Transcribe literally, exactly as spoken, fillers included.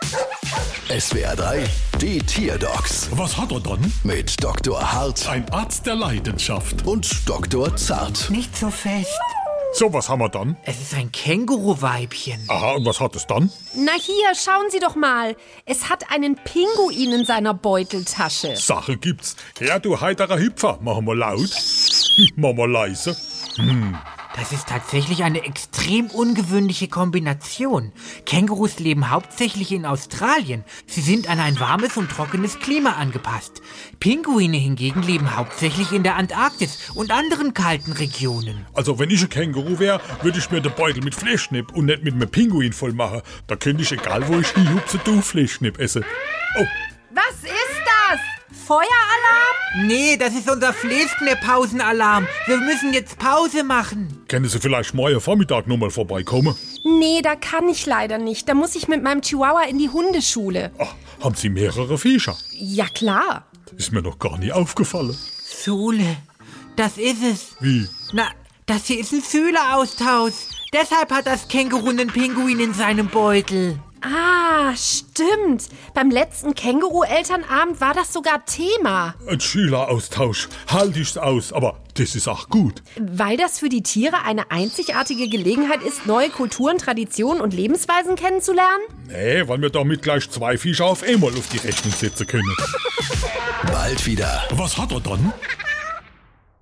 S W R drei, die Tierdocs Was hat er dann? mit Doktor Hart Ein Arzt der Leidenschaft. und Doktor Zart. Nicht so fest. So, was haben wir dann? Es ist ein Känguruweibchen. Aha, und was hat es dann? Na hier, schauen Sie doch mal. Es hat einen Pinguin in seiner Beuteltasche. Sache gibt's. Ja, du heiterer Hüpfer. Machen wir laut. Machen wir leise. Das ist tatsächlich eine extrem ungewöhnliche Kombination. Kängurus leben hauptsächlich in Australien. Sie sind an ein warmes und trockenes Klima angepasst. Pinguine hingegen leben hauptsächlich in der Antarktis und anderen kalten Regionen. Also, wenn ich ein Känguru wäre, würde ich mir den Beutel mit Fleischknepp und nicht mit einem Pinguin voll machen. Da könnte ich, egal wo ich hinhupse, du Fleischknepp essen. Oh, Was ist das? Feueralarm? Nee, das ist unser Fleischknepp-Pausenalarm. Wir müssen jetzt Pause machen. können Sie vielleicht morgen Vormittag nochmal vorbeikommen? Nee, da kann ich leider nicht. Da muss ich mit meinem Chihuahua in die Hundeschule. Ach, haben Sie mehrere Viecher? Ja, klar. Ist mir noch gar nie aufgefallen. Sule, das ist es. Wie? Na, das hier ist ein Fühleraustausch. Deshalb hat das Känguru einen Pinguin in seinem Beutel. Ah, stimmt. Beim letzten Känguru-Elternabend war das sogar Thema. Ein Schüleraustausch. Halt ich's aus, aber das ist auch gut. Weil das für die Tiere eine einzigartige Gelegenheit ist, neue Kulturen, Traditionen und Lebensweisen kennenzulernen? Nee, weil wir damit gleich zwei Viecher auf einmal auf die Rechnung setzen können. Bald wieder. Was hat er dann?